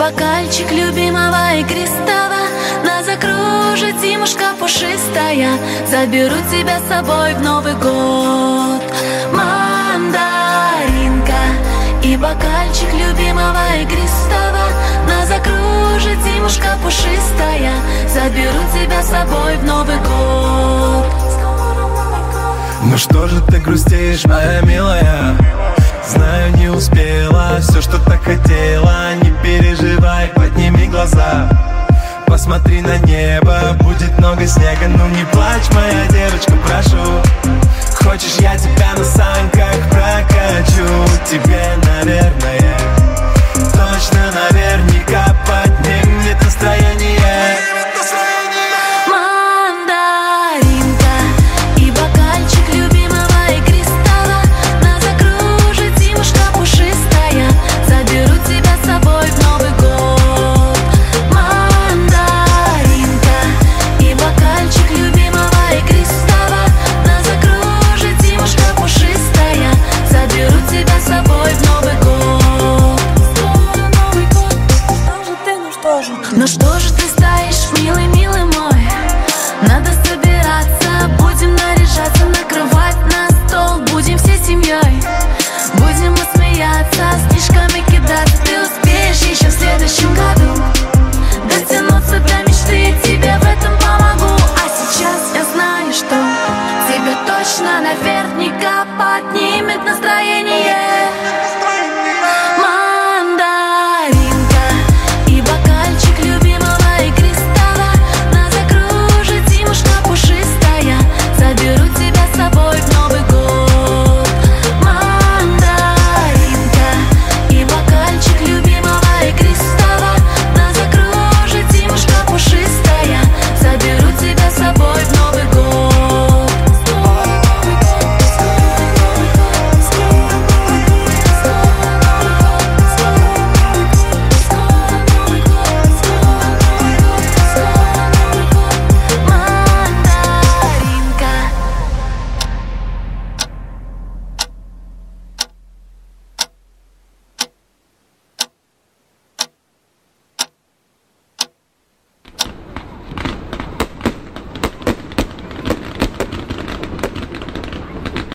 бокальчик любимого игристого. Нас закружит зимушка пушистая, заберу тебя с собой в Новый год. Мандаринка и бокальчик любимого игристого. Нас закружит зимушка пушистая, заберу тебя с собой в Новый год. Ну что же ты грустишь, моя милая? Знаю, не успела все, что так хотела. Не переживай, подними глаза, посмотри на небо, будет много снега. Ну не плачь, моя девочка, прошу. Хочешь, я тебя на санках прокачу? Тебе, наверное, точно наверняка поднимет настроение. Мандаринка и бокальчик любимого игристого. Нас закружит зимушка пушистая, заберу тебя с собой в Новый год. Мандаринка и бокальчик любимого игристого. Нас закружит зимушка пушистая, заберу тебя с собой в Новый год. Ну что же ты стоишь, милый, милый мой? Надо собираться, будем наряжаться, накрывать на стол. Будем всей семьей, будем мы смеяться, снежками кидаться. Ты успеешь еще в следующем году дотянуться до мечты, я тебе в этом помогу. А сейчас я знаю, что тебе точно наверняка поднимет настроение.